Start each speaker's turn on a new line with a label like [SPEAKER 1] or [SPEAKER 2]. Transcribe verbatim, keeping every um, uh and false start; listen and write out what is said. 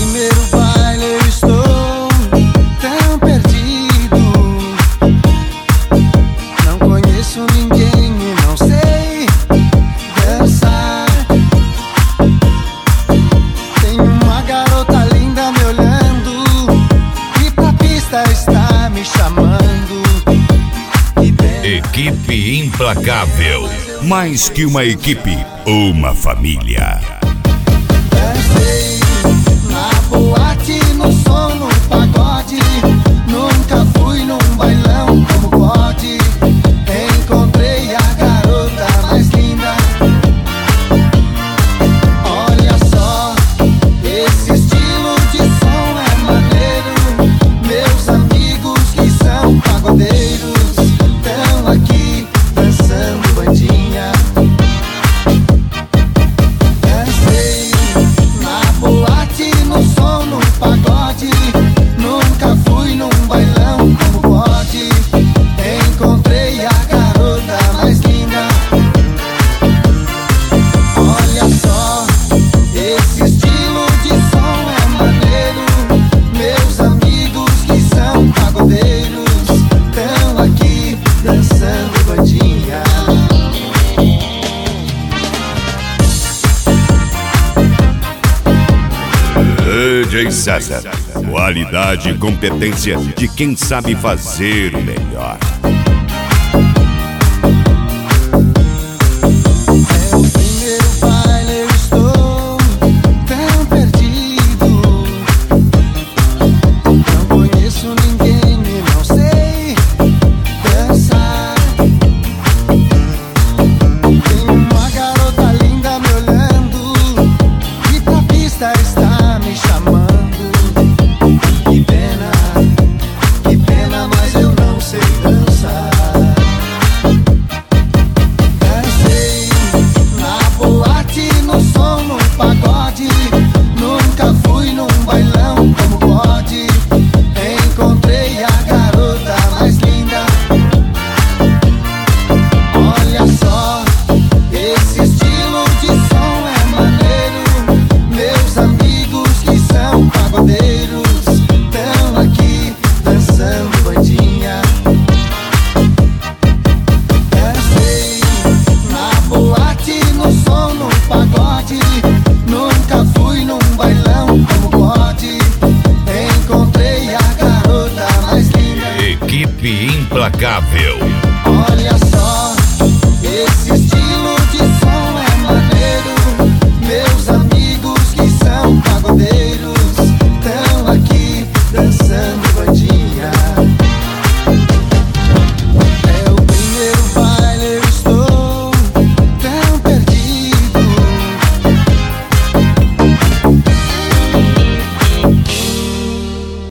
[SPEAKER 1] primeiro baile eu estou tão perdido. Não conheço ninguém e não sei dançar. Tem uma garota linda me olhando e pra pista está me chamando.
[SPEAKER 2] Equipe Implacável. Mais que uma equipe, uma família.
[SPEAKER 1] Dancei na boate, no som, no pagode. Nunca fui num bailão como pode. Encontrei a garota mais linda. Olha só, esse estilo de som é maneiro. Meus amigos que são pagodeiros estão aqui dançando bandinha. Dancei na boate, no som, no pagode. Nunca fui num bailão como pode. Encontrei a garota mais linda. Olha só, esse estilo de som é maneiro. Meus amigos que são pagodeiros estão aqui dançando bandinha.
[SPEAKER 2] D J César. Qualidade e competência de quem sabe fazer o melhor.